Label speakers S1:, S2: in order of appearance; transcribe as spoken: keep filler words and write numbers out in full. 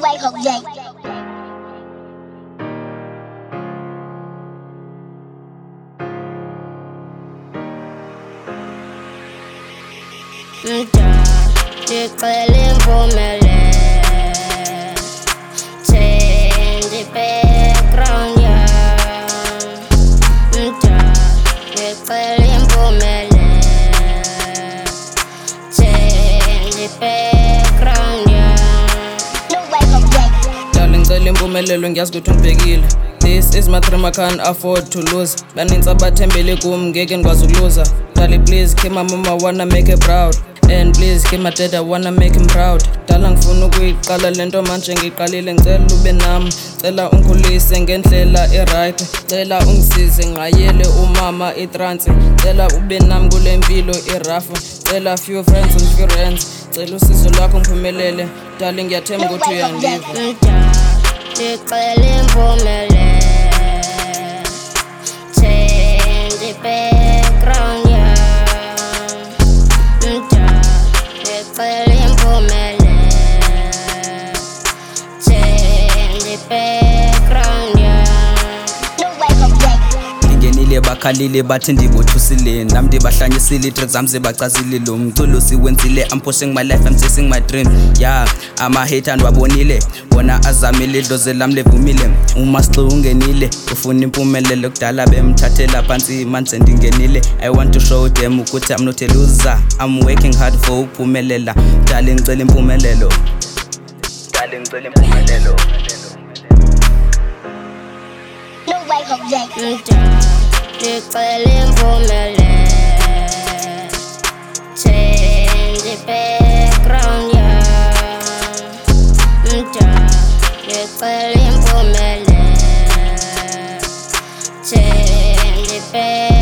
S1: quay hậu dậy.
S2: Di keliling bumi change the background ya. Di keliling bumi change the background ya.
S3: Darling, ngicela impumelelo ngiyazi ukuthi ungibhekile. This is my dream, I can't afford to lose. Baninzi abathembele kum ngeke ngikwazi ukuluza. Darling, please keep my mama, wanna make her proud. And please keep my dad, I wanna make him proud. Dala ngifuna ukuyiqala lento manje ngiqalile, ngicela ube nami, cela ungikhulise ngendlela e-right, cela ungisize ngiqayele umama i-trance, cela ube nami kule mpilo i-rough, cela few friends and few friends, cela usizo lwakho ngiphumelele. Darling, ngiyathemba ukuthi uyangiva.
S2: Ngicela impumelelo change the background ya. Ngicela impumelelo change the background ya.
S4: Ngingenile bakhalile bathi ndibothusile, nami ndibahlanyisile i-tracks zami zibachazile. Lo mculo siwenzile, I'm pushing my life, I'm chasing my dream. Yeah, ama-hater ndiwabonile, bona azamile idlozi lami levumile. Umasixi ungenile, ufuna impumelelo, kudala bemthathela phansi manje ndingenile. I want to show them ukuthi I'm not a loser, I'm working hard for ukuphumelela. Darling, ngicela impumelelo, darling, ngicela impumelelo.
S2: Ngicela impumelelo change the background ya. Ngicela impumelelo change the background.